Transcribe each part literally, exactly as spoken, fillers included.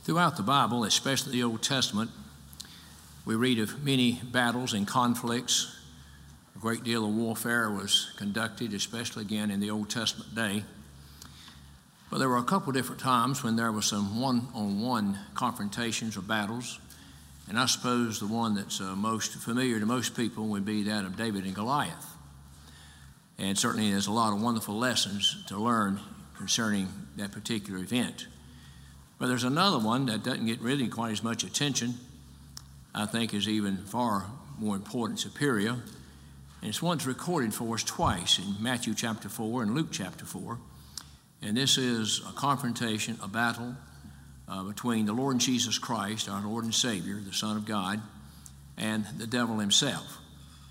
Throughout the Bible, especially the Old Testament, we read of many battles and conflicts. A great deal of warfare was conducted, especially again in the Old Testament day. But there were a couple different times when there were some one-on-one confrontations or battles. And I suppose the one that's uh, most familiar to most people would be that of David and Goliath. And certainly there's a lot of wonderful lessons to learn concerning that particular event. But there's another one that doesn't get really quite as much attention, I think is even far more important, superior. And it's one that's recorded for us twice in Matthew chapter four and Luke chapter four. And this is a confrontation, a battle uh, between the Lord Jesus Christ, our Lord and Savior, the Son of God, and the devil himself.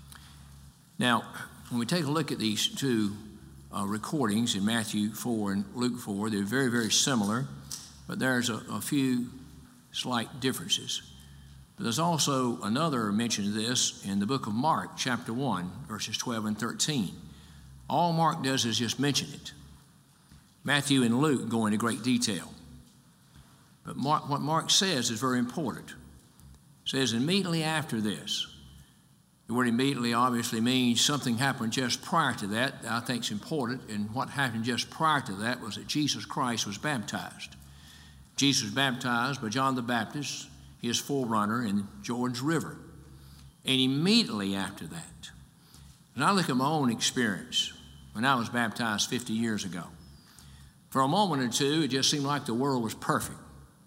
Now, when we take a look at these two uh, recordings in Matthew four and Luke four, they're very, very similar, but there's a, a few slight differences. But there's also another mention of this in the book of Mark, chapter one, verses twelve and thirteen. All Mark does is just mention it. Matthew and Luke go into great detail. But Mark, what Mark says is very important. It says immediately after this. The word immediately obviously means something happened just prior to that that I think is important. And what happened just prior to that was that Jesus Christ was baptized. Jesus was baptized by John the Baptist, his forerunner, in Jordan's River. And immediately after that, and I look at my own experience when I was baptized fifty years ago. For a moment or two, it just seemed like the world was perfect.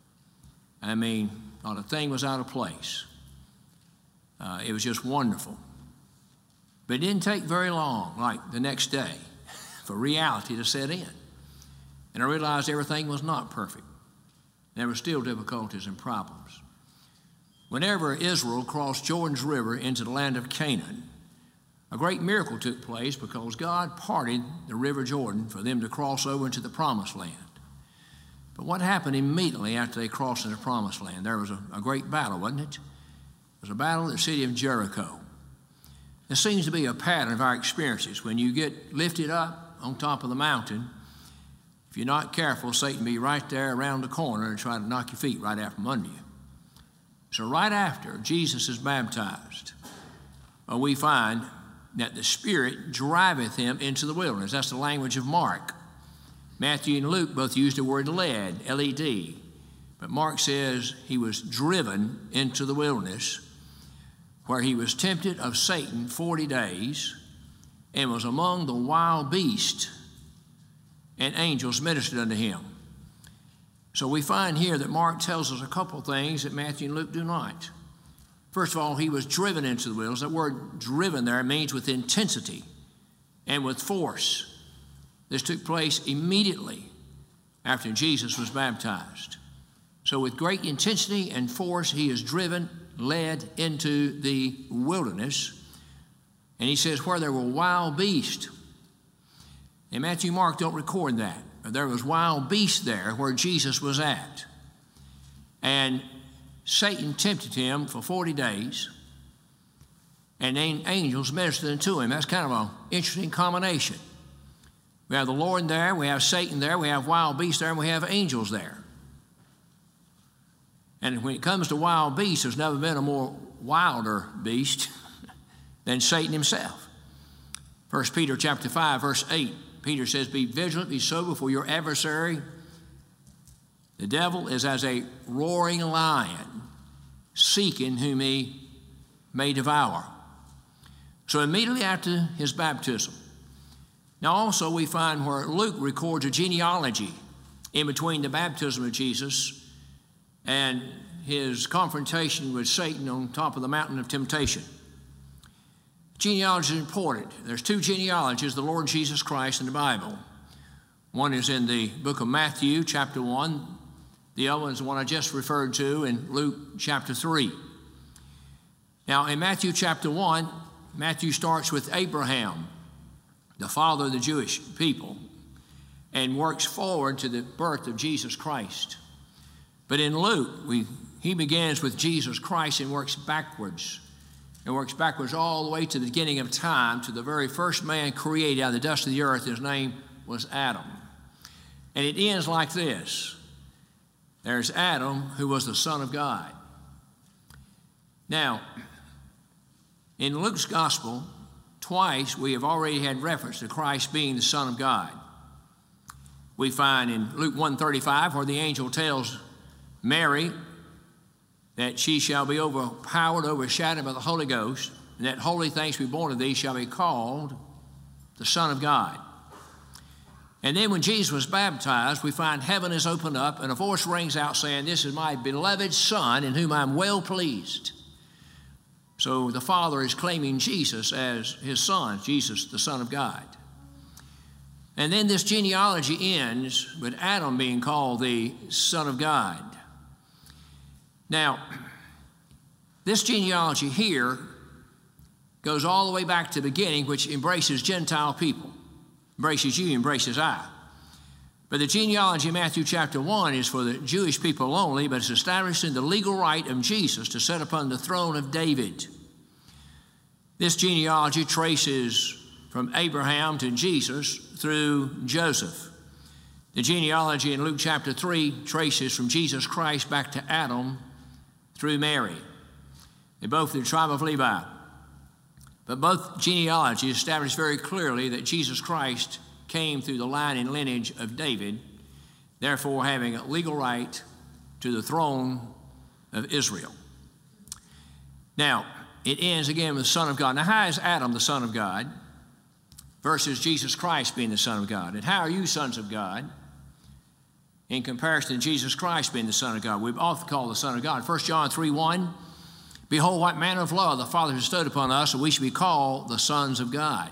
I mean, not a thing was out of place. Uh, it was just wonderful. But it didn't take very long, like the next day, for reality to set in. And I realized everything was not perfect. There were still difficulties and problems. Whenever Israel crossed Jordan's River into the land of Canaan, a great miracle took place because God parted the river Jordan for them to cross over into the promised land. But what happened immediately after they crossed into the promised land? There was a, a great battle, wasn't it? It was a battle at the city of Jericho. There seems to be a pattern of our experiences. When you get lifted up on top of the mountain, if you're not careful, Satan will be right there around the corner and try to knock your feet right out from under you. So right after Jesus is baptized, uh, we find that the Spirit driveth him into the wilderness. That's the language of Mark. Matthew and Luke both use the word led, L E D. But Mark says he was driven into the wilderness, where he was tempted of Satan forty days and was among the wild beasts, and angels ministered unto him. So we find here that Mark tells us a couple things that Matthew and Luke do not. First of all, he was driven into the wilderness. That word driven there means with intensity and with force. This took place immediately after Jesus was baptized. So with great intensity and force, he is driven, led into the wilderness. And he says, where there were wild beasts. And Matthew and Mark don't record that. There was wild beasts there where Jesus was at. And Satan tempted him for forty days, and angels ministered unto him. That's kind of an interesting combination. We have the Lord there, we have Satan there, we have wild beasts there, and we have angels there. And when it comes to wild beasts, there's never been a more wilder beast than Satan himself. First Peter chapter five, verse eight, Peter says, be vigilant, be sober, for your adversary, the devil, is as a roaring lion, seeking whom he may devour. So immediately after his baptism. Now also we find where Luke records a genealogy in between the baptism of Jesus and his confrontation with Satan on top of the mountain of temptation. Genealogy is important. There's two genealogies, the Lord Jesus Christ in the Bible. One is in the book of Matthew, chapter one. The other one is the one I just referred to in Luke chapter three. Now, in Matthew chapter one, Matthew starts with Abraham, the father of the Jewish people, and works forward to the birth of Jesus Christ. But in Luke, we, he begins with Jesus Christ and works backwards, and works backwards all the way to the beginning of time, to the very first man created out of the dust of the earth. His name was Adam. And it ends like this. There's Adam, who was the Son of God. Now, in Luke's gospel, twice we have already had reference to Christ being the Son of God. We find in Luke one thirty-five where the angel tells Mary that she shall be overpowered, overshadowed by the Holy Ghost, and that holy things be born of thee shall be called the Son of God. And then when Jesus was baptized, we find heaven is opened up and a voice rings out saying, this is my beloved Son in whom I'm well pleased. So the Father is claiming Jesus as his Son, Jesus, the Son of God. And then this genealogy ends with Adam being called the Son of God. Now, this genealogy here goes all the way back to the beginning, which embraces Gentile people. Embraces you, embraces I. But the genealogy in Matthew chapter one is for the Jewish people only, but it's established in the legal right of Jesus to sit upon the throne of David. This genealogy traces from Abraham to Jesus through Joseph. The genealogy in Luke chapter three traces from Jesus Christ back to Adam through Mary. They're both the tribe of Levi. But both genealogies establish very clearly that Jesus Christ came through the line and lineage of David, therefore having a legal right to the throne of Israel. Now, it ends again with the Son of God. Now, how is Adam the Son of God versus Jesus Christ being the Son of God? And how are you sons of God in comparison to Jesus Christ being the Son of God? We've often called the Son of God. First John three one, behold, what manner of love the Father has bestowed upon us, that we should be called the sons of God.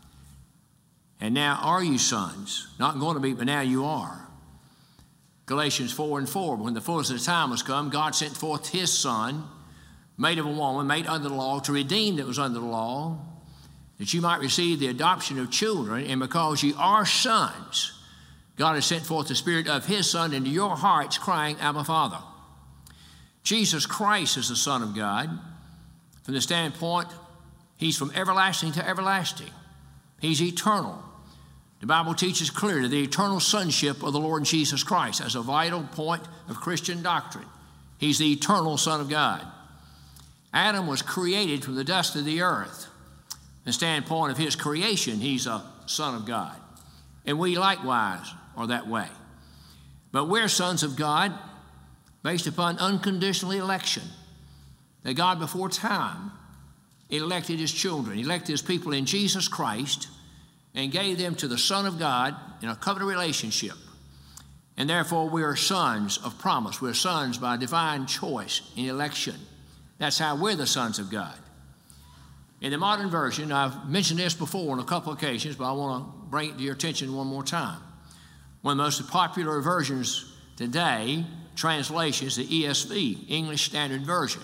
And now are you sons? Not going to be, but now you are. Galatians four and four, when the fullness of the time was come, God sent forth his Son, made of a woman, made under the law, to redeem that was under the law, that you might receive the adoption of children, and because ye are sons, God has sent forth the Spirit of his Son into your hearts, crying, Abba, Father. Jesus Christ is the Son of God. From the standpoint, he's from everlasting to everlasting. He's eternal. The Bible teaches clearly the eternal sonship of the Lord Jesus Christ as a vital point of Christian doctrine. He's the eternal Son of God. Adam was created from the dust of the earth. From the standpoint of his creation, he's a son of God. And we likewise are that way. But we're sons of God based upon unconditional election. That God before time elected his children, elected his people in Jesus Christ, and gave them to the Son of God in a covenant relationship. And therefore we are sons of promise. We're sons by divine choice in election. That's how we're the sons of God. In the modern version, I've mentioned this before on a couple occasions, but I want to bring it to your attention one more time. One of the most popular versions today, translation, is the E S V, English Standard Version.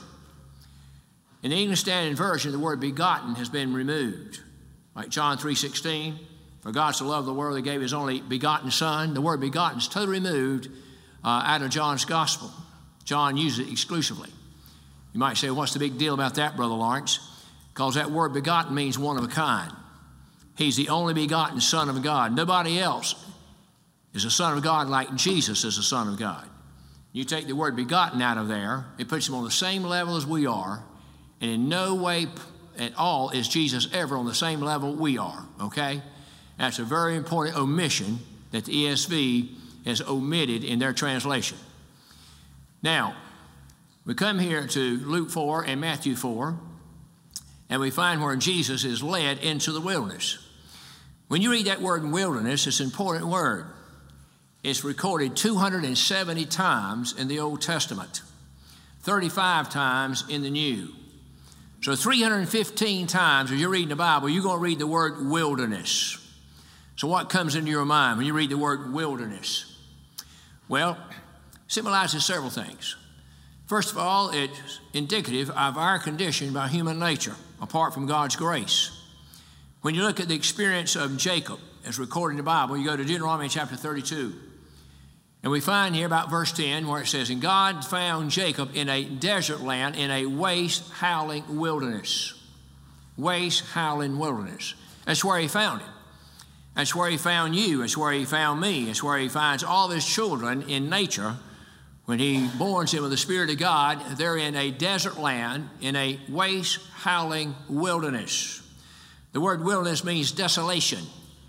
In the English Standard Version, the word begotten has been removed. Like John three sixteen, for God so loved the world, he gave his only begotten Son. The word begotten is totally removed uh, out of John's gospel. John uses it exclusively. You might say, what's the big deal about that, Brother Lawrence? Because that word begotten means one of a kind. He's the only begotten Son of God. Nobody else is a Son of God like Jesus is a Son of God. You take the word begotten out of there, it puts him on the same level as we are, and in no way at all is Jesus ever on the same level we are, okay? That's a very important omission that the E S V has omitted in their translation. Now, we come here to Luke four and Matthew four, and we find where Jesus is led into the wilderness. When you read that word wilderness, it's an important word. It's recorded two hundred seventy times in the Old Testament, thirty-five times in the New. So three hundred fifteen times as you're reading the Bible, you're going to read the word wilderness. So what comes into your mind when you read the word wilderness? Well, it symbolizes several things. First of all, it's indicative of our condition by human nature, apart from God's grace. When you look at the experience of Jacob, as recorded in the Bible, you go to Deuteronomy chapter thirty-two. And we find here about verse ten where it says, and God found Jacob in a desert land, in a waste, howling wilderness. Waste, howling wilderness. That's where he found him. That's where he found you. That's where he found me. It's where he finds all of his children in nature, When he borns them with the Spirit of God, they're in a desert land, in a waste, howling wilderness. The word wilderness means desolation.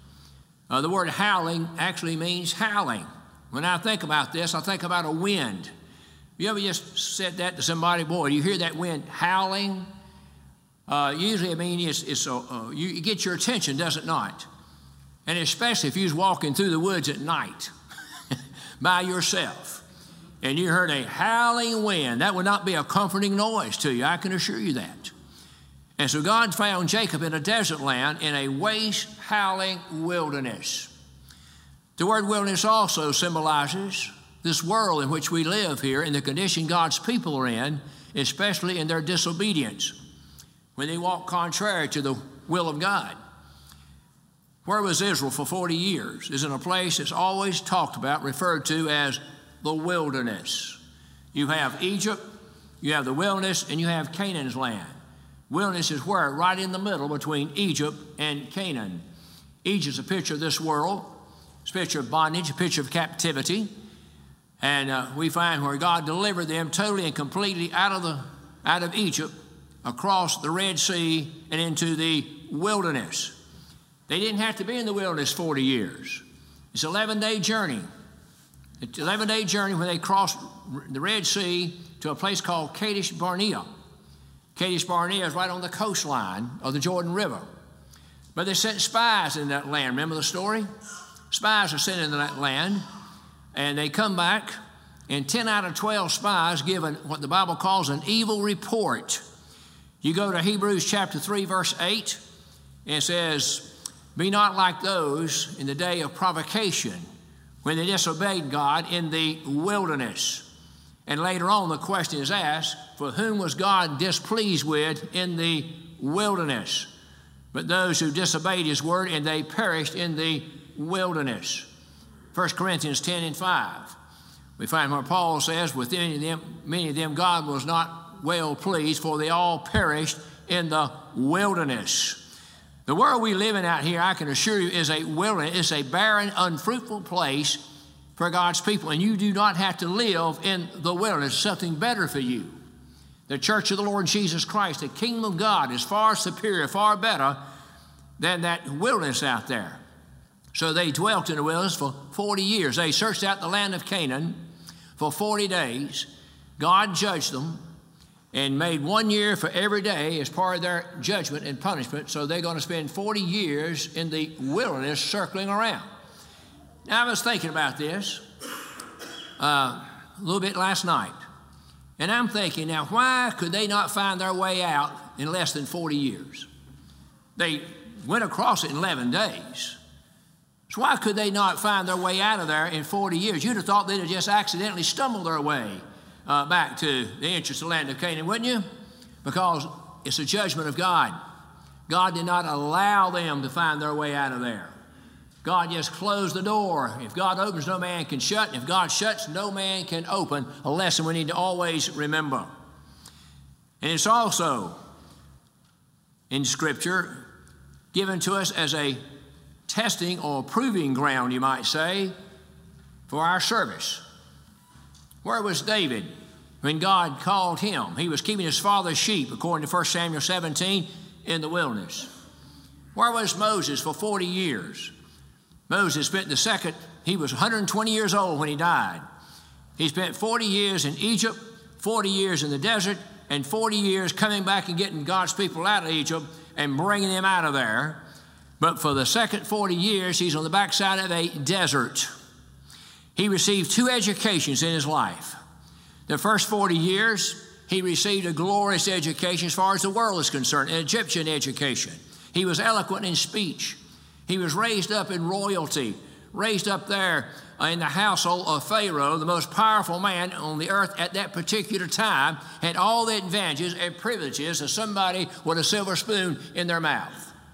Uh, the word howling actually means howling. When I think about this, I think about a wind. You ever just said that to somebody? Boy, you hear that wind howling? Uh, usually, I mean, it's, it's a, uh, you, it gets your attention, does it not? And especially if you was walking through the woods at night by yourself, and you heard a howling wind, that would not be a comforting noise to you, I can assure you that. And so God found Jacob in a desert land, in a waste, howling wilderness. The word wilderness also symbolizes this world in which we live here and the condition God's people are in, especially in their disobedience, when they walk contrary to the will of God. Where was Israel for forty years? Is in a place that's always talked about, referred to as the wilderness. You have Egypt, you have the wilderness, and you have Canaan's land. Wilderness is where? Right in the middle between Egypt and Canaan. Egypt's a picture of this world. It's a picture of bondage, a picture of captivity. And uh, we find where God delivered them totally and completely out of, the, out of Egypt, across the Red Sea, and into the wilderness. They didn't have to be in the wilderness forty years. It's an eleven-day journey. It's an eleven-day journey when they crossed the Red Sea to a place called Kadesh Barnea. Kadesh Barnea is right on the coastline of the Jordan River. But they sent spies in that land. Remember the story? Spies are sent into that land, and they come back, and ten out of twelve spies give an, what the Bible calls an evil report. You go to Hebrews chapter three, verse eight, and it says, "Be not like those in the day of provocation, when they disobeyed God in the wilderness." And later on, the question is asked, for whom was God displeased with in the wilderness? But those who disobeyed his word, and they perished in the wilderness. First Corinthians ten and five. We find where Paul says, with many of them, many of them God was not well pleased, for they all perished in the wilderness. The world we live in out here, I can assure you, is a wilderness. It's a barren, unfruitful place for God's people, and you do not have to live in the wilderness. There's something better for you. The church of the Lord Jesus Christ, the kingdom of God, is far superior, far better than that wilderness out there. So they dwelt in the wilderness for forty years. They searched out the land of Canaan for forty days. God judged them and made one year for every day as part of their judgment and punishment. So they're going to spend forty years in the wilderness circling around. Now, I was thinking about this uh, a little bit last night. And I'm thinking, now, why could they not find their way out in less than forty years? They went across it in eleven days. So why could they not find their way out of there in forty years? You'd have thought they'd have just accidentally stumbled their way uh, back to the entrance of the land of Canaan, wouldn't you? Because it's a judgment of God. God did not allow them to find their way out of there. God just closed the door. If God opens, no man can shut. And if God shuts, no man can open. A lesson we need to always remember. And it's also in Scripture given to us as a testing or proving ground, you might say, for our service. Where was David when God called him? He was keeping his father's sheep, according to First Samuel seventeen, in the wilderness. Where was Moses for forty years? Moses spent the second, he was one hundred twenty years old when he died. He spent forty years in Egypt, forty years in the desert, and forty years coming back and getting God's people out of Egypt and bringing them out of there. But for the second forty years, he's on the backside of a desert. He received two educations in his life. The first forty years, he received a glorious education as far as the world is concerned, an Egyptian education. He was eloquent in speech. He was raised up in royalty, raised up there in the household of Pharaoh, the most powerful man on the earth at that particular time, had all the advantages and privileges of somebody with a silver spoon in their mouth.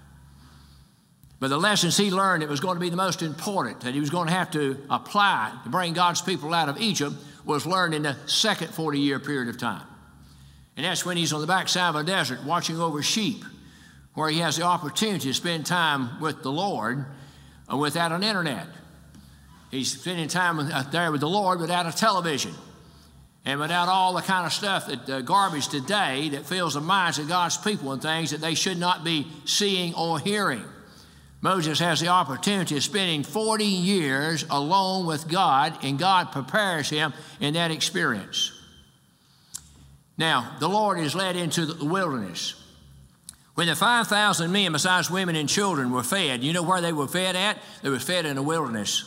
But the lessons he learned, it was going to be the most important, that he was going to have to apply to bring God's people out of Egypt, was learned in the second forty-year period of time. And that's when he's on the backside of a desert watching over sheep, where he has the opportunity to spend time with the Lord uh, without an internet. He's spending time with, uh, there with the Lord without a television. and without all the kind of stuff, that uh, garbage today that fills the minds of God's people and things that they should not be seeing or hearing. Moses has the opportunity of spending forty years alone with God, and God prepares him in that experience. Now, the Lord is led into the wilderness. When the five thousand men, besides women and children, were fed, you know where they were fed at? They were fed in the wilderness.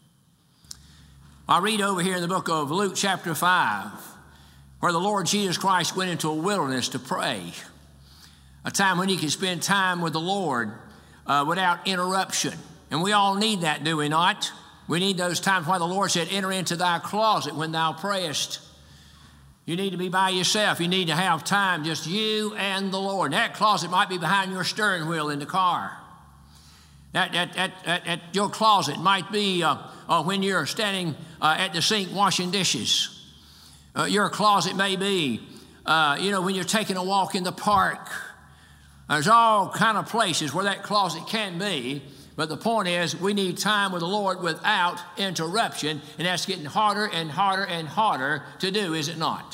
I read over here in the book of Luke chapter five, where the Lord Jesus Christ went into a wilderness to pray, a time when he could spend time with the Lord uh, without interruption. And we all need that, do we not? We need those times where the Lord said, enter into thy closet when thou prayest. You need to be by yourself. You need to have time, just you and the Lord. And that closet might be behind your steering wheel in the car. That, that, that, that, that your closet might be uh, uh, when you're standing uh, at the sink washing dishes. Uh, your closet may be, uh, you know, when you're taking a walk in the park. There's all kind of places where that closet can be. But the point is, we need time with the Lord without interruption, and that's getting harder and harder and harder to do, is it not?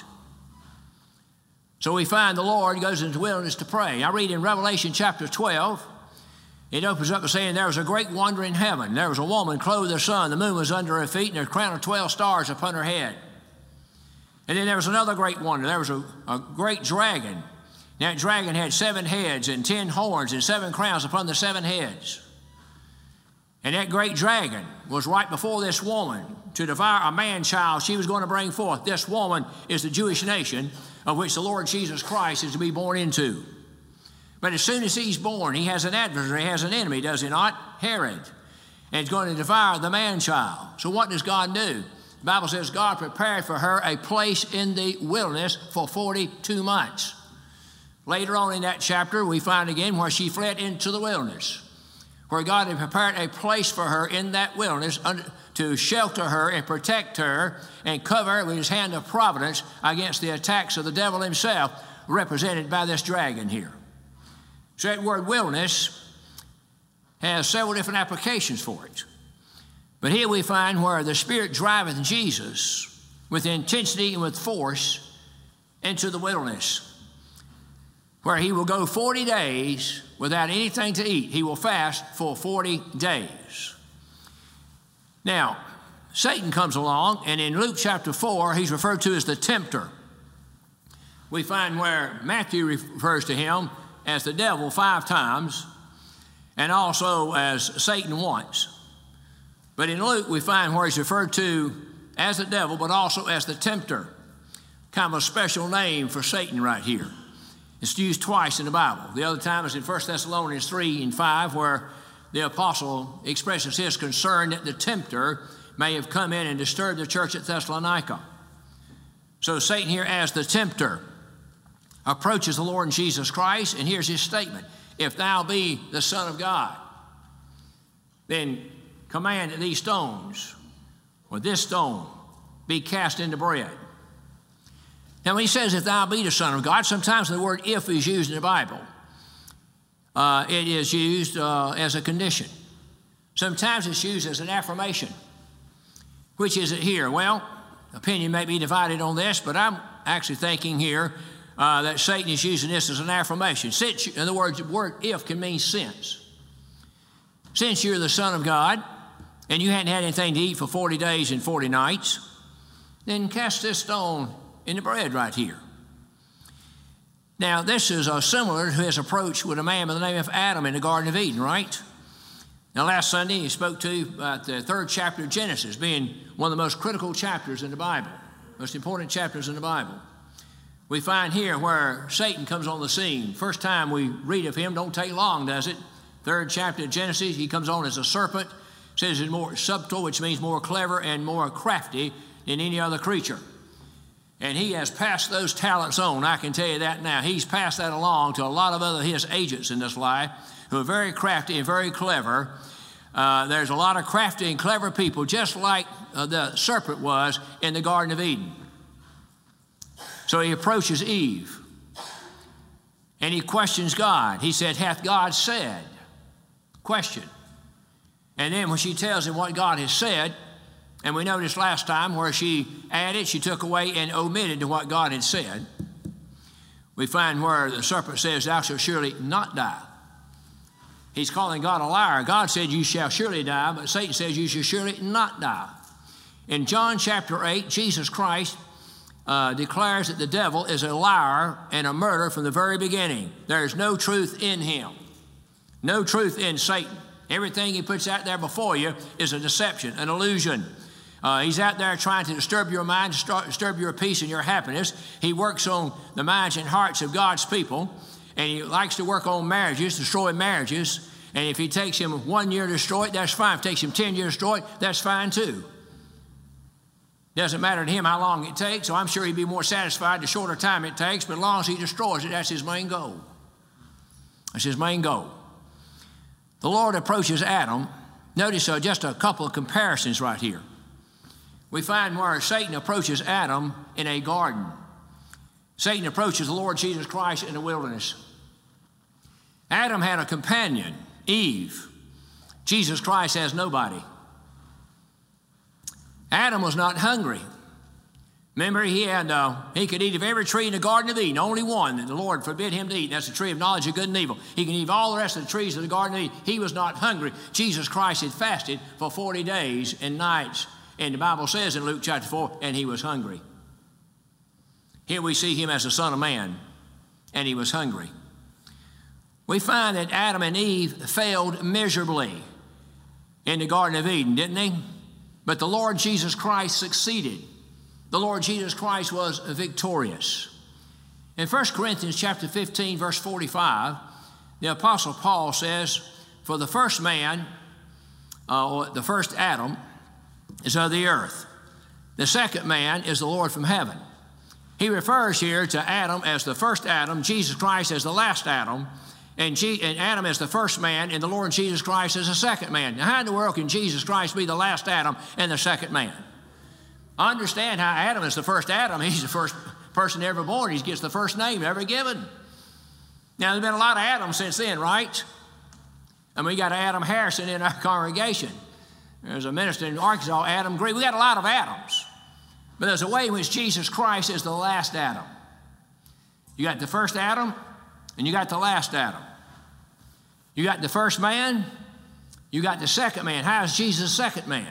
So we find the Lord goes into the wilderness to pray. I read in Revelation chapter twelve, it opens up by saying, there was a great wonder in heaven. There was a woman clothed with the sun, the moon was under her feet, and a crown of twelve stars upon her head. And then there was another great wonder. There was a, a great dragon. That dragon had seven heads and ten horns and seven crowns upon the seven heads. And that great dragon was right before this woman to devour a man-child she was going to bring forth. This woman is the Jewish nation of which the Lord Jesus Christ is to be born into. But as soon as he's born, he has an adversary, he has an enemy, does he not? Herod. And he's going to devour the man-child. So what does God do? The Bible says God prepared for her a place in the wilderness for forty-two months. Later on in that chapter, we find again where she fled into the wilderness, where God had prepared a place for her in that wilderness to shelter her and protect her and cover her with his hand of providence against the attacks of the devil himself, represented by this dragon here. So that word wilderness has several different applications for it. But here we find where the Spirit driveth Jesus with intensity and with force into the wilderness, where he will go forty days without anything to eat. He will fast for forty days. Now, Satan comes along, and in Luke chapter four, he's referred to as the tempter. We find where Matthew refers to him as the devil five times, and also as Satan once. But in Luke, we find where he's referred to as the devil, but also as the tempter. Kind of a special name for Satan right here. It's used twice in the Bible. The other time is in First Thessalonians three and five, where the apostle expresses his concern that the tempter may have come in and disturbed the church at Thessalonica. So Satan here, as the tempter, approaches the Lord Jesus Christ, and here's his statement: if thou be the Son of God, then command that these stones, or this stone, be cast into bread. Now, when he says, if thou be the Son of God, sometimes the word if is used in the Bible. Uh, it is used uh, as a condition. Sometimes it's used as an affirmation. Which is it here? Well, opinion may be divided on this, but I'm actually thinking here uh, that Satan is using this as an affirmation. Since, in other words, the word if can mean since. Since you're the Son of God, and you hadn't had anything to eat for forty days and forty nights, then cast this stone in the bread right here. Now, this is uh, similar to his approach with a man by the name of Adam in the Garden of Eden, right? Now, last Sunday, he spoke to you about the third chapter of Genesis being one of the most critical chapters in the Bible, most important chapters in the Bible. We find here where Satan comes on the scene. First time we read of him, don't take long, does it? Third chapter of Genesis, he comes on as a serpent. It says he's more subtle, which means more clever and more crafty than any other creature. And he has passed those talents on, I can tell you that now. He's passed that along to a lot of other his agents in this life who are very crafty and very clever. Uh, there's a lot of crafty and clever people, just like uh, the serpent was in the Garden of Eden. So he approaches Eve, and he questions God. He said, hath God said? Question. And then when she tells him what God has said, And we noticed last time where she added, she took away and omitted to what God had said. We find where the serpent says, thou shalt surely not die. He's calling God a liar. God said, you shall surely die, but Satan says, you shall surely not die. In John chapter eight, Jesus Christ uh, declares that the devil is a liar and a murderer from the very beginning. There is no truth in him, no truth in Satan. Everything he puts out there before you is a deception, an illusion. Uh, he's out there trying to disturb your mind, disturb your peace and your happiness. He works on the minds and hearts of God's people, and he likes to work on marriages, destroy marriages. And if he takes him one year to destroy it, that's fine. If it takes him ten years to destroy it, that's fine too. Doesn't matter to him how long it takes, so I'm sure he'd be more satisfied the shorter time it takes, but as long as he destroys it, that's his main goal. That's his main goal. The Lord approaches Adam. Notice uh, just a couple of comparisons right here. We find where Satan approaches Adam in a garden. Satan approaches the Lord Jesus Christ in the wilderness. Adam had a companion, Eve. Jesus Christ has nobody. Adam was not hungry. Remember, he had uh, he could eat of every tree in the Garden of Eden, only one that the Lord forbid him to eat, and that's the tree of knowledge of good and evil. He can eat all the rest of the trees of the Garden of Eden. He was not hungry. Jesus Christ had fasted for forty days and nights, and the Bible says in Luke chapter four, and he was hungry. Here we see him as the Son of Man, and he was hungry. We find that Adam and Eve failed miserably in the Garden of Eden, didn't they? But the Lord Jesus Christ succeeded. The Lord Jesus Christ was victorious. In First Corinthians chapter fifteen, verse forty-five, the Apostle Paul says, for the first man, uh, or the first Adam, is of the earth. The second man is the Lord from heaven. He refers here to Adam as the first Adam, Jesus Christ as the last Adam, and, G and Adam as the first man, and the Lord Jesus Christ as the second man. Now, how in the world can Jesus Christ be the last Adam and the second man? I understand how Adam is the first Adam. He's the first person ever born. He gets the first name ever given. Now, there's been a lot of Adams since then, right? And we got Adam Harrison in our congregation. There's a minister in Arkansas, Adam Green. We got a lot of Adams. But there's a way in which Jesus Christ is the last Adam. You got the first Adam, and you got the last Adam. You got the first man, you got the second man. How is Jesus the second man?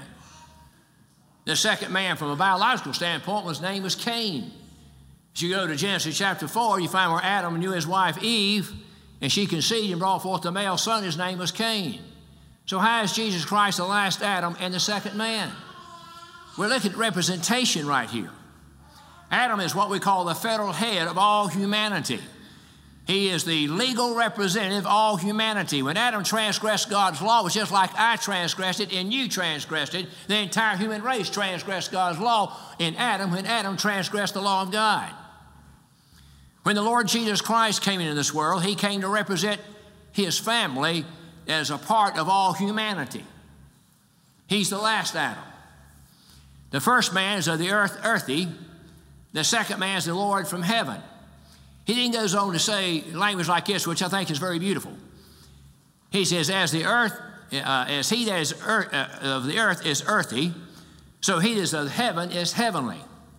The second man, from a biological standpoint, his name was Cain. As you go to Genesis chapter four, you find where Adam knew his wife Eve, and she conceived and brought forth a male son. His name was Cain. So how is Jesus Christ the last Adam and the second man? We're looking at representation right here. Adam is what we call the federal head of all humanity. He is the legal representative of all humanity. When Adam transgressed God's law, it was just like I transgressed it and you transgressed it. The entire human race transgressed God's law in Adam when Adam transgressed the law of God. When the Lord Jesus Christ came into this world, he came to represent his family as a part of all humanity. He's the last Adam. The first man is of the earth, earthy. The second man is the Lord from heaven. He then goes on to say language like this, which I think is very beautiful. He says, as the earth, uh, as he that is earth, uh, of the earth is earthy, so he that is of heaven is heavenly.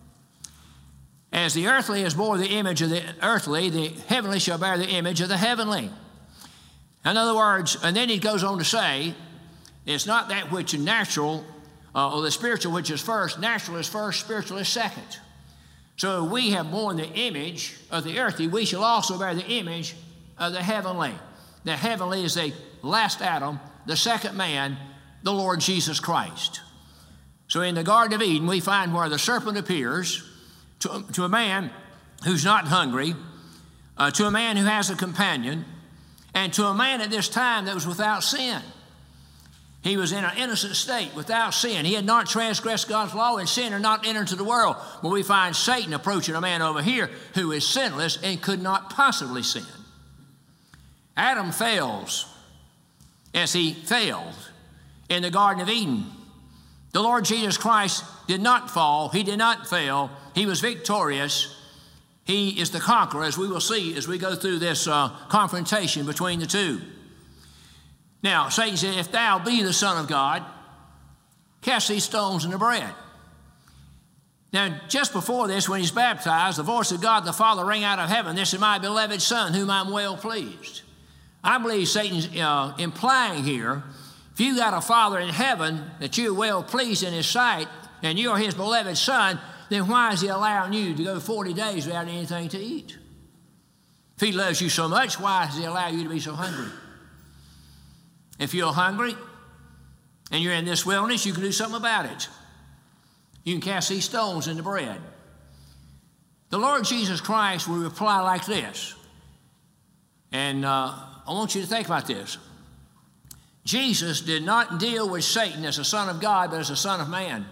As the earthly has bore the image of the earthly, the heavenly shall bear the image of the heavenly. In other words, and then he goes on to say, it's not that which is natural, uh, or the spiritual which is first. Natural is first, spiritual is second. So we have borne the image of the earthly, we shall also bear the image of the heavenly. The heavenly is the last Adam, the second man, the Lord Jesus Christ. So in the Garden of Eden, we find where the serpent appears to, to a man who's not hungry, uh, to a man who has a companion, and to a man at this time that was without sin. He was in an innocent state, without sin. He had not transgressed God's law, and sin had not entered into the world. But we find Satan approaching a man over here who is sinless and could not possibly sin. Adam fails as he failed in the Garden of Eden. The Lord Jesus Christ did not fall. He did not fail. He was victorious. He is the conqueror, as we will see as we go through this uh, confrontation between the two. Now, Satan said, if thou be the Son of God, Cast these stones into bread. Now, just before this, when he's baptized, the voice of God the Father rang out of heaven, "This is my beloved Son, whom I'm well pleased." I believe Satan's uh, implying here, if you got a Father in heaven that you're well pleased in his sight, and you're his beloved Son, then why is he allowing you to go forty days without anything to eat? If he loves you so much, why does he allow you to be so hungry? If you're hungry and you're in this wilderness, you can do something about it. You can cast these stones into bread. The Lord Jesus Christ will reply like this. And uh, I want you to think about this. Jesus did not deal with Satan as a son of God, but as a son of man.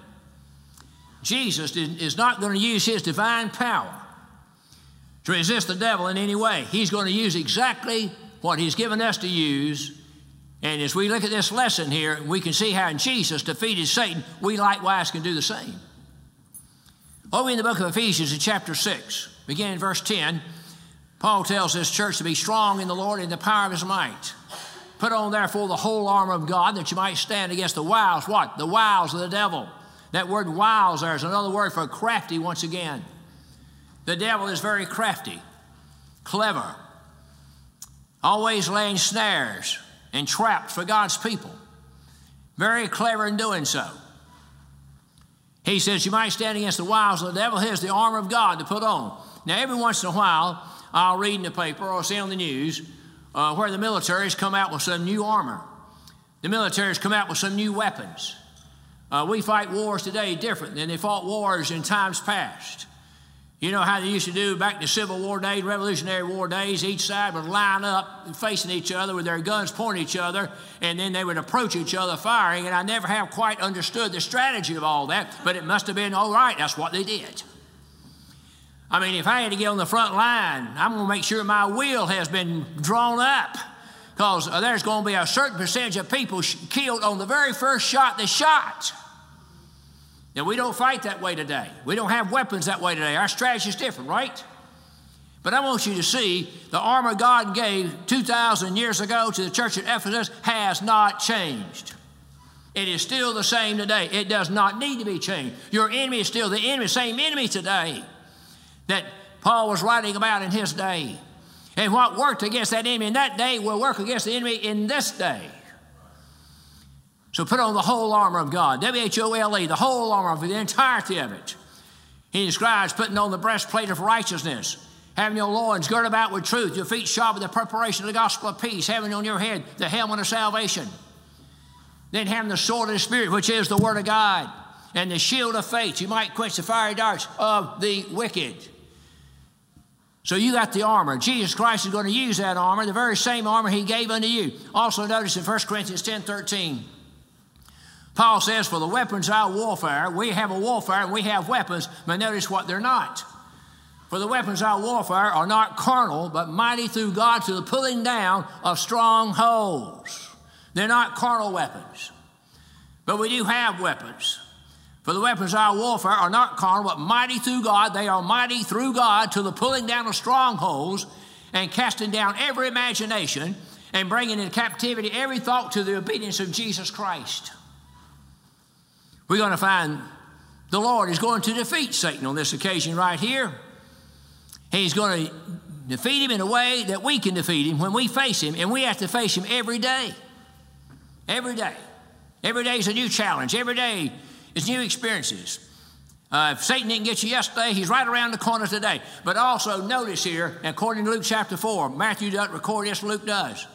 Jesus did, is not going to use his divine power to resist the devil in any way. He's going to use exactly what he's given us to use. And as we look at this lesson here, we can see how Jesus defeated Satan. We likewise can do the same. Over in the book of Ephesians in chapter six, beginning in verse ten, Paul tells this church to be strong in the Lord and the power of his might. Put on therefore the whole armor of God, that you might stand against the wiles. What? The wiles of the devil. That word wiles there is another word for crafty once again. The devil is very crafty, clever, always laying snares and traps for God's people. Very clever in doing so. He says you might stand against the wiles of the devil. Here's the armor of God to put on. Now, every once in a while, I'll read in the paper or see on the news uh, where the military has come out with some new armor. The military has come out with some new weapons. Uh, we fight wars today different than they fought wars in times past. You know how they used to do back in the Civil War days, Revolutionary War days, each side would line up facing each other with their guns pointing at each other, and then they would approach each other firing, and I never have quite understood the strategy of all that, but it must have been all right. That's what they did. I mean, if I had to get on the front line, I'm going to make sure my wheel has been drawn up, because there's going to be a certain percentage of people killed on the very first shot they shot. Now, we don't fight that way today. We don't have weapons that way today. Our strategy is different, right? But I want you to see the armor God gave two thousand years ago to the church at Ephesus has not changed. It is still the same today. It does not need to be changed. Your enemy is still the enemy, same enemy today that Paul was writing about in his day. And what worked against that enemy in that day will work against the enemy in this day. So put on the whole armor of God, W H O L E, the whole armor of it, the entirety of it. He describes putting on the breastplate of righteousness, having your loins girded about with truth, your feet shod with the preparation of the gospel of peace, having on your head the helmet of salvation. Then having the sword of the Spirit, which is the word of God, and the shield of faith, you might quench the fiery darts of the wicked. So you got the armor. Jesus Christ is going to use that armor, the very same armor he gave unto you. Also notice in First Corinthians ten thirteen, Paul says, for the weapons of our warfare, we have a warfare and we have weapons, but notice what they're not. For the weapons of our warfare are not carnal, but mighty through God to the pulling down of strongholds. They're not carnal weapons, but we do have weapons. For the weapons of our warfare are not carnal, but mighty through God. They are mighty through God to the pulling down of strongholds and casting down every imagination and bringing into captivity every thought to the obedience of Jesus Christ. We're going to find the Lord is going to defeat Satan on this occasion right here. He's going to defeat him in a way that we can defeat him when we face him, and we have to face him every day. Every day. Every day is a new challenge. Every day is new experiences. Uh, if Satan didn't get you yesterday, he's right around the corner today. But also notice here, according to Luke chapter four, Matthew doesn't record this, Luke does.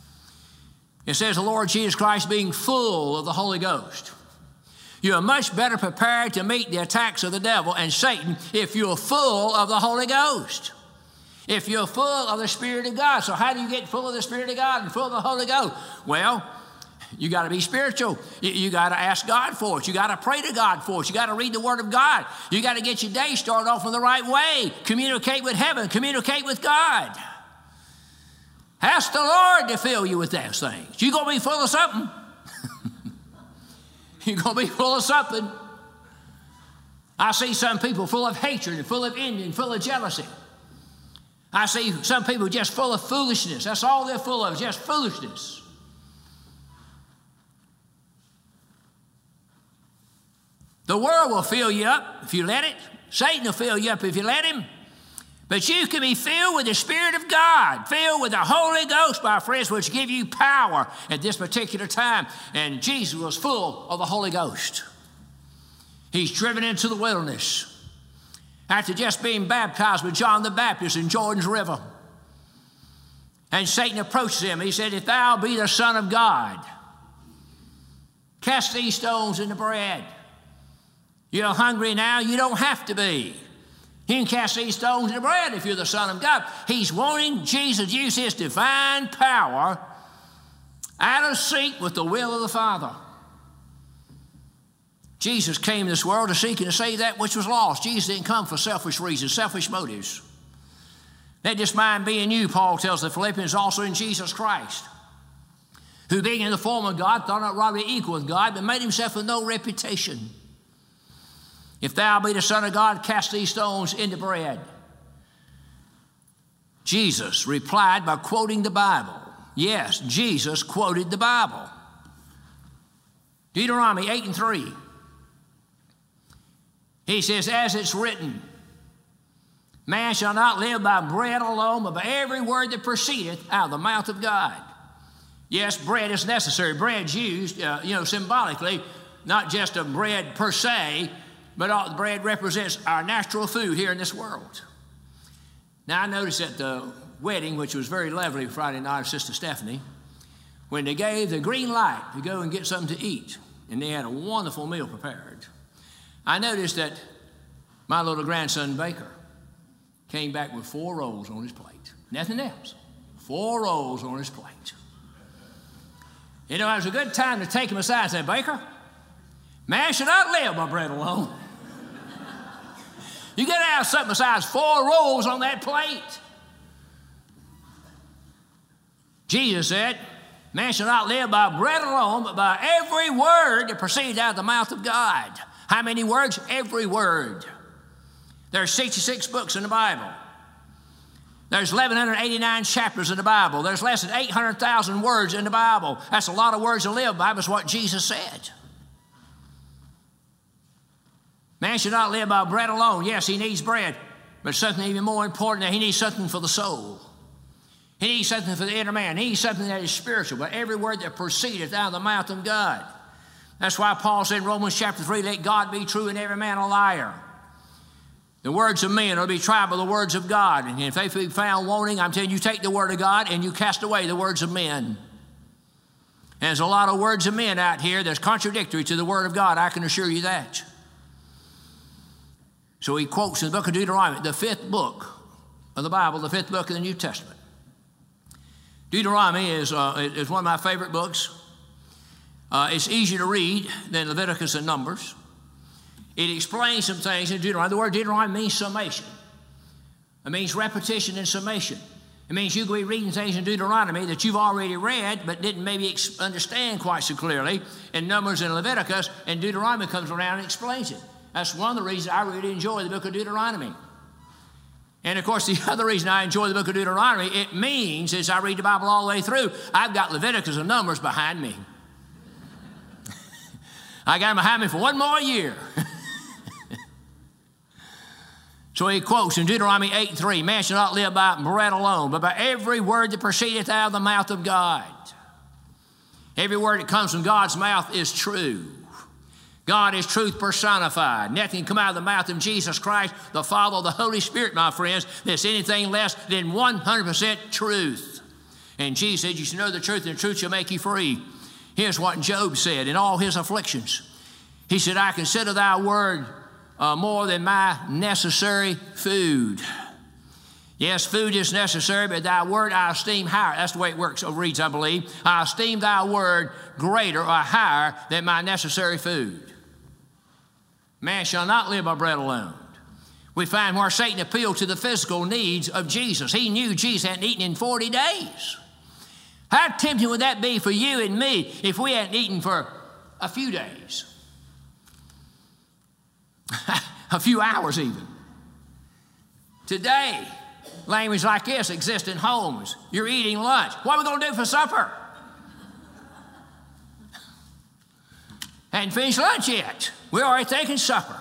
It says the Lord Jesus Christ being full of the Holy Ghost. You are much better prepared to meet the attacks of the devil and Satan if you're full of the Holy Ghost. If you're full of the Spirit of God. So how do you get full of the Spirit of God and full of the Holy Ghost? Well, you got to be spiritual. You, you got to ask God for it. You got to pray to God for it. You got to read the Word of God. You got to get your day started off in the right way. Communicate with heaven. Communicate with God. Ask the Lord to fill you with those things. You're going to be full of something. You're going to be full of something. I see some people full of hatred and full of envy and full of jealousy. I see some people just full of foolishness. That's all they're full of, just foolishness. The world will fill you up if you let it. Satan will fill you up if you let him. But you can be filled with the Spirit of God, filled with the Holy Ghost, my friends, which give you power at this particular time. And Jesus was full of the Holy Ghost. He's driven into the wilderness after just being baptized with John the Baptist in Jordan's River. And Satan approaches him. He said, if thou be the Son of God, cast these stones into bread. You're hungry now? You don't have to be. You can cast these stones into bread if you're the Son of God. He's wanting Jesus to use his divine power out of sync with the will of the Father. Jesus came to this world to seek and to save that which was lost. Jesus didn't come for selfish reasons, selfish motives. Let this mind be in you, Paul tells the Philippians, also in Jesus Christ, who being in the form of God, thought not robbery equal with God, but made himself of no reputation. If thou be the Son of God, cast these stones into bread. Jesus replied by quoting the Bible. Yes, Jesus quoted the Bible. Deuteronomy eight and three. He says, as it's written, man shall not live by bread alone, but by every word that proceedeth out of the mouth of God. Yes, bread is necessary. Bread's used, uh, you know, symbolically, not just a bread per se, but all, bread represents our natural food here in this world. Now, I noticed at the wedding, which was very lovely Friday night of Sister Stephanie, when they gave the green light to go and get something to eat, and they had a wonderful meal prepared, I noticed that my little grandson, Baker, came back with four rolls on his plate. Nothing else. Four rolls on his plate. You know, it was a good time to take him aside and say, Baker, man should not live by bread alone. You got to have something besides four rolls on that plate. Jesus said, man shall not live by bread alone, but by every word that proceeds out of the mouth of God. How many words? Every word. There are sixty-six books in the Bible. There's eleven eighty-nine chapters in the Bible. There's less than eight hundred thousand words in the Bible. That's a lot of words to live by. That's what Jesus said. Man should not live by bread alone. Yes, he needs bread, but something even more important, that he needs something for the soul. He needs something for the inner man. He needs something that is spiritual, but every word that proceedeth out of the mouth of God. That's why Paul said in Romans chapter three, let God be true and every man a liar. The words of men will be tried by the words of God. And if they be found wanting, I'm telling you, take the word of God and you cast away the words of men. And there's a lot of words of men out here that's contradictory to the word of God, I can assure you that. So he quotes in the book of Deuteronomy, the fifth book of the Bible, the fifth book of the New Testament. Deuteronomy is, uh, is one of my favorite books. Uh, it's easier to read than Leviticus and Numbers. It explains some things in Deuteronomy. The word Deuteronomy means summation. It means repetition and summation. It means you could be reading things in Deuteronomy that you've already read but didn't maybe understand quite so clearly in Numbers and Leviticus, and Deuteronomy comes around and explains it. That's one of the reasons I really enjoy the book of Deuteronomy. And, of course, the other reason I enjoy the book of Deuteronomy, it means, as I read the Bible all the way through, I've got Leviticus and Numbers behind me. I got them behind me for one more year. So he quotes in Deuteronomy eight and three, man shall not live by bread alone, but by every word that proceedeth out of the mouth of God. Every word that comes from God's mouth is true. God is truth personified. Nothing can come out of the mouth of Jesus Christ, the Father, or the Holy Spirit, my friends, that's anything less than one hundred percent truth. And Jesus said, you should know the truth, and the truth shall make you free. Here's what Job said in all his afflictions. He said, I consider thy word uh, more than my necessary food. Yes, food is necessary, but thy word I esteem higher. That's the way it works, it reads, I believe. I esteem thy word greater or higher than my necessary food. Man shall not live by bread alone. We find where Satan appealed to the physical needs of Jesus. He knew Jesus hadn't eaten in forty days. How tempting would that be for you and me if we hadn't eaten for a few days? A few hours even. Today, language like this exists in homes. You're eating lunch. What are we going to do for supper? Hadn't finished lunch yet. We're already taking supper.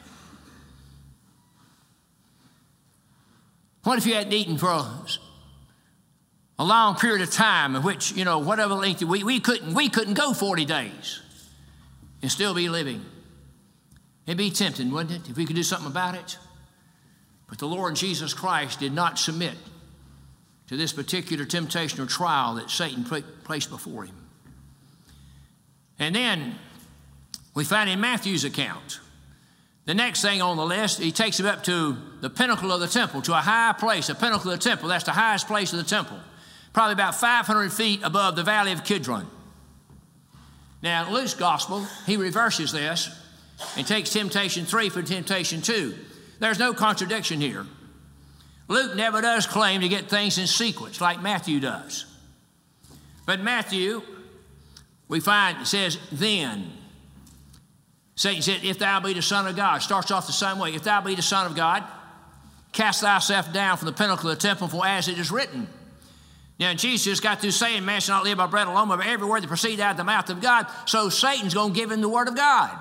What if you hadn't eaten for a, a long period of time in which, you know, whatever length, we, we, couldn't, we couldn't go forty days and still be living? It'd be tempting, wouldn't it, if we could do something about it? But the Lord Jesus Christ did not submit to this particular temptation or trial that Satan placed before him. And then we find in Matthew's account, the next thing on the list, he takes him up to the pinnacle of the temple, to a high place, the pinnacle of the temple. That's the highest place of the temple, probably about five hundred feet above the valley of Kidron. Now, in Luke's gospel, he reverses this and takes temptation three for temptation two. There's no contradiction here. Luke never does claim to get things in sequence like Matthew does. But Matthew, we find, it says, then. Satan said, if thou be the Son of God. Starts off the same way. If thou be the Son of God, cast thyself down from the pinnacle of the temple, for as it is written. Now, Jesus got through saying, man shall not live by bread alone, but by every word that proceeds out of the mouth of God. So Satan's going to give him the word of God.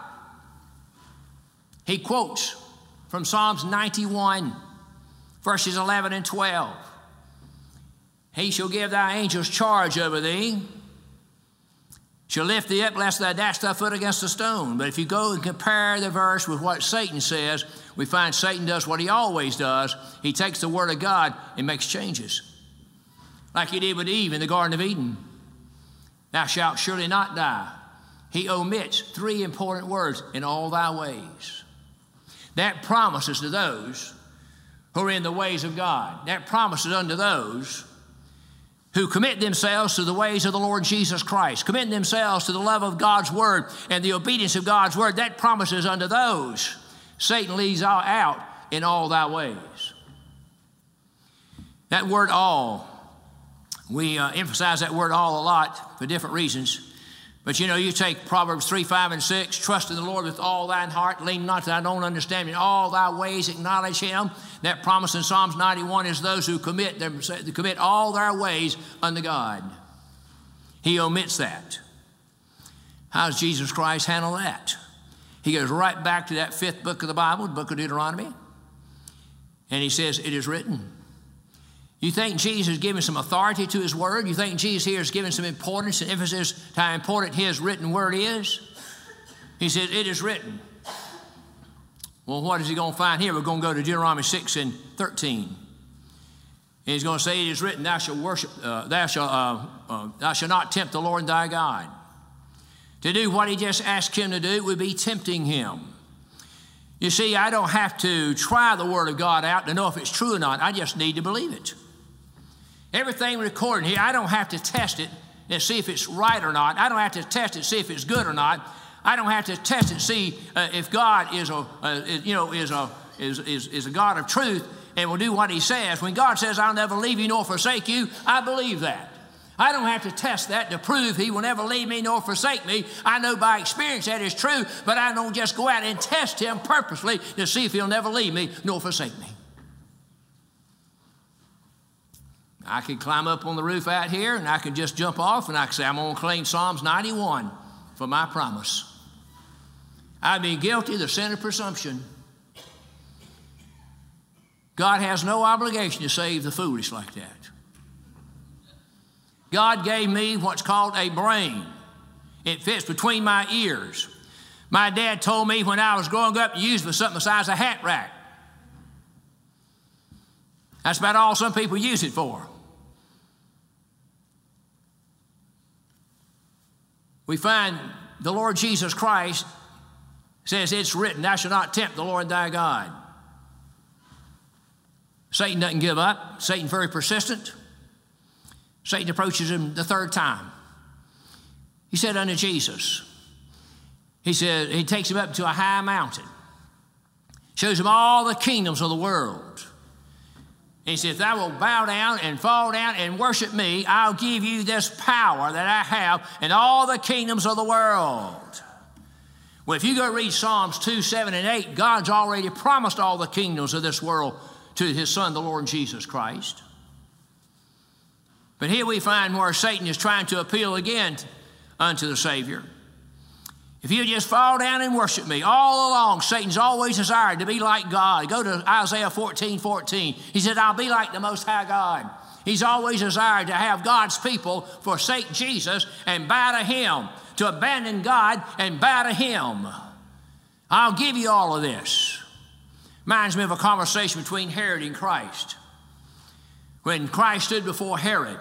He quotes from Psalms ninety-one, verses eleven and twelve. He shall give thy angels charge over thee, shall lift thee up lest thou dash thy foot against a stone. But if you go and compare the verse with what Satan says, we find Satan does what he always does. He takes the word of God and makes changes. Like he did with Eve in the Garden of Eden. Thou shalt surely not die. He omits three important words, in all thy ways. That promises to those who are in the ways of God. That promises unto those who commit themselves to the ways of the Lord Jesus Christ, commit themselves to the love of God's word and the obedience of God's word. That promises unto those Satan leaves out in all thy ways. That word all, we uh, emphasize that word all a lot for different reasons. But you know, you take Proverbs three, five, and six, trust in the Lord with all thine heart, lean not to thine own understanding, in all thy ways acknowledge him. That promise in Psalms ninety-one is those who commit, them, commit all their ways unto God. He omits that. How does Jesus Christ handle that? He goes right back to that fifth book of the Bible, the book of Deuteronomy, and he says, it is written. You think Jesus is giving some authority to his word? You think Jesus here is giving some importance and emphasis to how important his written word is? He says, it is written. Well, what is he going to find here? We're going to go to Deuteronomy six and thirteen. And he's going to say, it is written, thou shalt worship, uh, thou shalt, uh, uh, thou shalt not tempt the Lord thy God. To do what he just asked him to do would be tempting him. You see, I don't have to try the word of God out to know if it's true or not. I just need to believe it. Everything recorded here, I don't have to test it and see if it's right or not. I don't have to test it and see if it's good or not. I don't have to test it and see uh, if God is a, uh, is, you know, is a, is, is, is a God of truth and will do what he says. When God says, I'll never leave you nor forsake you, I believe that. I don't have to test that to prove he will never leave me nor forsake me. I know by experience that is true, but I don't just go out and test him purposely to see if he'll never leave me nor forsake me. I could climb up on the roof out here and I could just jump off and I could say, I'm going to claim Psalms ninety-one for my promise. I'd be guilty of the sin of presumption. God has no obligation to save the foolish like that. God gave me what's called a brain. It fits between my ears. My dad told me when I was growing up to use it for something besides a hat rack. That's about all some people use it for. We find the Lord Jesus Christ says it's written, thou shalt not tempt the Lord thy God. Satan doesn't give up. Satan's very persistent. Satan approaches him the third time. He said unto Jesus, he said, he takes him up to a high mountain, shows him all the kingdoms of the world. And he said, if thou wilt bow down and fall down and worship me, I'll give you this power that I have in all the kingdoms of the world. Well, if you go read Psalms two, seven, and eight, God's already promised all the kingdoms of this world to his son, the Lord Jesus Christ. But here we find where Satan is trying to appeal again unto the Savior. If you just fall down and worship me, all along, Satan's always desired to be like God. Go to Isaiah fourteen fourteen. He said, I'll be like the Most High God. He's always desired to have God's people forsake Jesus and bow to him, to abandon God and bow to him. I'll give you all of this. Reminds me of a conversation between Herod and Christ. When Christ stood before Herod,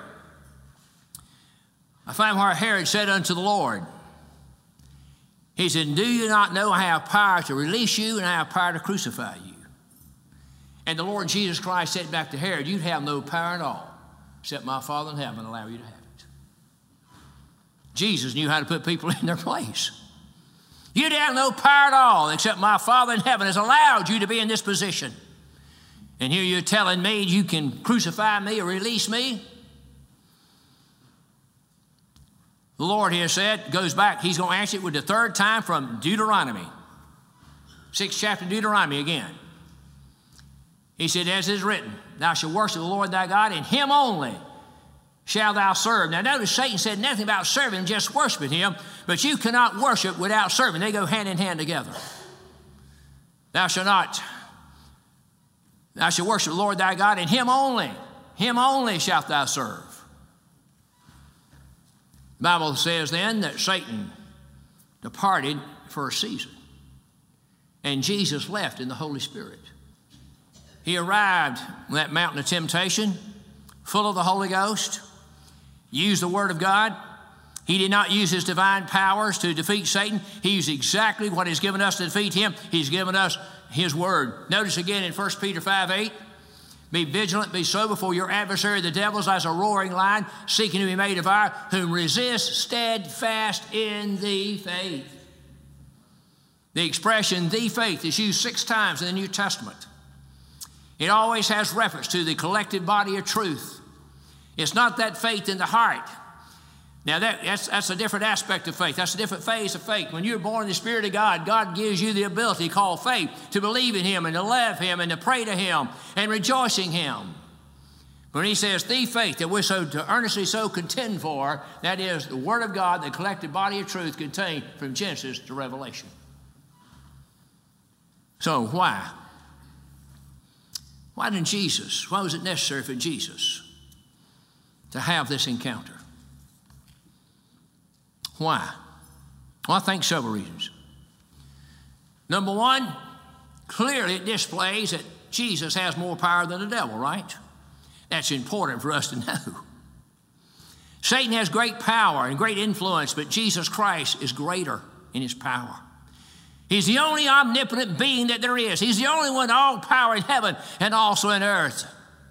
I find where Herod said unto the Lord, he said, do you not know I have power to release you and I have power to crucify you? And the Lord Jesus Christ said back to Herod, you'd have no power at all, except my Father in heaven allow you to have it. Jesus knew how to put people in their place. You'd have no power at all, except my Father in heaven has allowed you to be in this position. And here you're telling me you can crucify me or release me? The Lord here said, goes back, he's going to answer it with the third time from Deuteronomy. Sixth chapter of Deuteronomy again. He said, as is written, thou shalt worship the Lord thy God, and him only shalt thou serve. Now notice Satan said nothing about serving, just worshiping him, but you cannot worship without serving. They go hand in hand together. Thou shalt not, thou shalt worship the Lord thy God, and him only, him only shalt thou serve. The Bible says then that Satan departed for a season, and Jesus left in the Holy Spirit. He arrived on that mountain of temptation, full of the Holy Ghost, used the Word of God. He did not use his divine powers to defeat Satan. He used exactly what he's given us to defeat him. He's given us his Word. Notice again in First Peter five eight, be vigilant, be sober, for your adversary the devil is as a roaring lion, seeking to be made devour, whom resist steadfast in the faith. The expression the faith is used six times in the New Testament. It always has reference to the collective body of truth. It's not that faith in the heart. Now that, that's, that's a different aspect of faith. That's a different phase of faith. When you're born in the Spirit of God, God gives you the ability called faith to believe in him and to love him and to pray to him and rejoice in him. When he says the faith that we're so to earnestly so contend for, that is the Word of God, the collective body of truth contained from Genesis to Revelation. So why? Why didn't Jesus, why was it necessary for Jesus to have this encounter? Why? Well, I think several reasons. Number one, clearly it displays that Jesus has more power than the devil, right? That's important for us to know. Satan has great power and great influence, but Jesus Christ is greater in his power. He's the only omnipotent being that there is. He's the only one, all power in heaven and also in earth.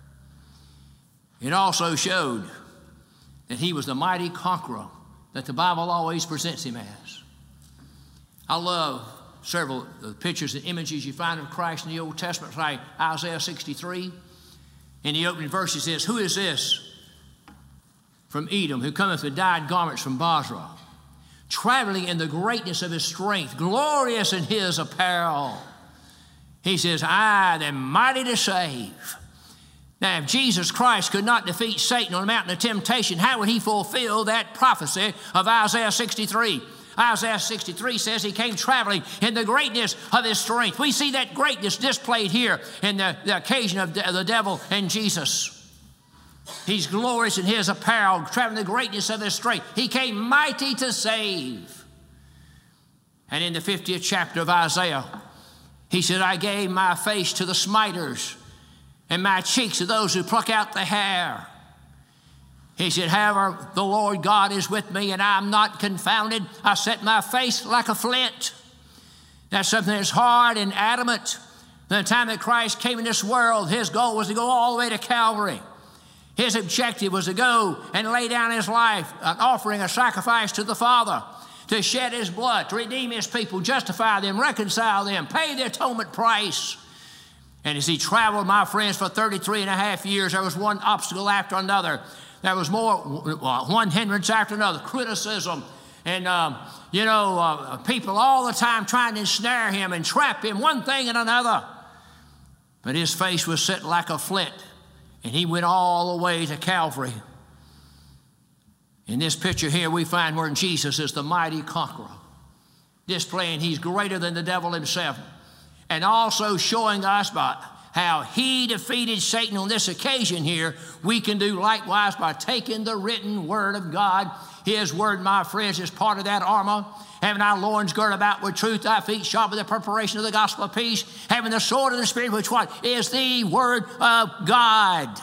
It also showed that he was the mighty conqueror that the Bible always presents him as. I love several of the pictures and images you find of Christ in the Old Testament, like Isaiah sixty-three. In the opening verse it says, who is this from Edom who cometh with dyed garments from Basra, traveling in the greatness of his strength, glorious in his apparel? He says, I am mighty to save. Now, if Jesus Christ could not defeat Satan on the mountain of temptation, how would he fulfill that prophecy of Isaiah sixty-three? Isaiah sixty-three says he came traveling in the greatness of his strength. We see that greatness displayed here in the, the occasion of the, the devil and Jesus. He's glorious in his apparel, traveling in the greatness of his strength. He came mighty to save. And in the fiftieth chapter of Isaiah, he said, I gave my face to the smiters, and my cheeks to those who pluck out the hair. He said, however, the Lord God is with me, and I am not confounded. I set my face like a flint. That's something that's hard and adamant. The time that Christ came in this world, his goal was to go all the way to Calvary. His objective was to go and lay down his life, an offering, a sacrifice to the Father, to shed his blood, to redeem his people, justify them, reconcile them, pay the atonement price. And as he traveled, my friends, for thirty-three and a half years, there was one obstacle after another. There was more, one hindrance after another, criticism, and, um, you know, uh, people all the time trying to ensnare him and trap him, one thing and another. But his face was set like a flint, and he went all the way to Calvary. In this picture here, we find where Jesus is the mighty conqueror. displaying He's greater than the devil himself, and also showing us by how He defeated Satan on this occasion here, we can do likewise by taking the written Word of God. His Word, my friends, is part of that armor. Having our loins girded about with truth, our feet sharp with the preparation of the gospel of peace, having the sword of the Spirit, which what? Is the Word of God.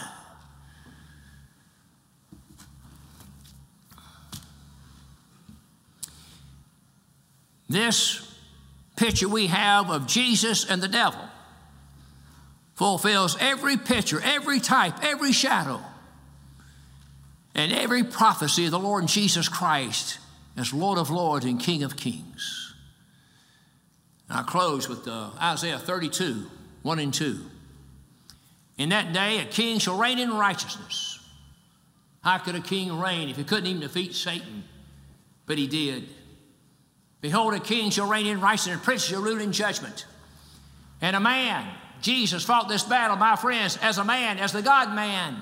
This picture we have of Jesus and the devil fulfills every picture, every type, every shadow, and every prophecy of the Lord Jesus Christ as Lord of Lords and King of Kings. And I close with uh, Isaiah thirty-two, one and two. In that day, a king shall reign in righteousness. How could a king reign if he couldn't even defeat Satan? But he did. Behold, a king shall reign in righteousness, and a prince shall rule in judgment. And a man, Jesus, fought this battle, my friends, as a man, as the God-man.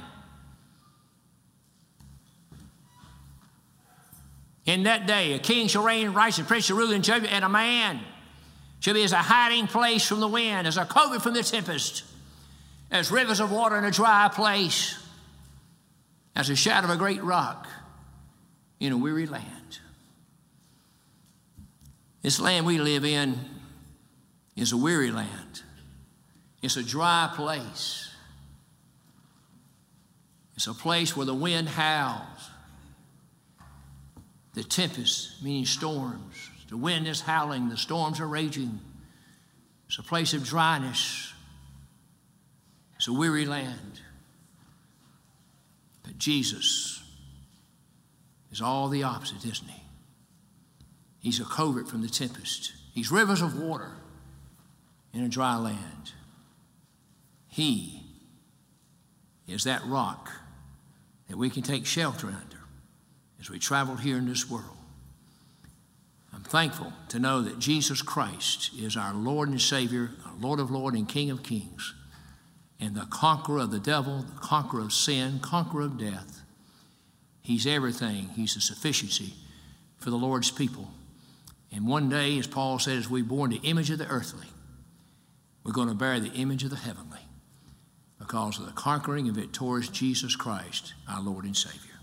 In that day, a king shall reign in righteousness, a prince shall rule in judgment, and a man shall be as a hiding place from the wind, as a covert from the tempest, as rivers of water in a dry place, as a shadow of a great rock in a weary land. This land we live in is a weary land. It's a dry place. It's a place where the wind howls. The tempest, meaning storms. The wind is howling. The storms are raging. It's a place of dryness. It's a weary land. But Jesus is all the opposite, isn't he? He's a covert from the tempest. He's rivers of water in a dry land. He is that rock that we can take shelter under as we travel here in this world. I'm thankful to know that Jesus Christ is our Lord and Savior, our Lord of Lords and King of Kings, and the conqueror of the devil, the conqueror of sin, conqueror of death. He's everything. He's the sufficiency for the Lord's people. And one day, as Paul said, as we're born the image of the earthly, we're going to bear the image of the heavenly because of the conquering and victorious Jesus Christ, our Lord and Savior.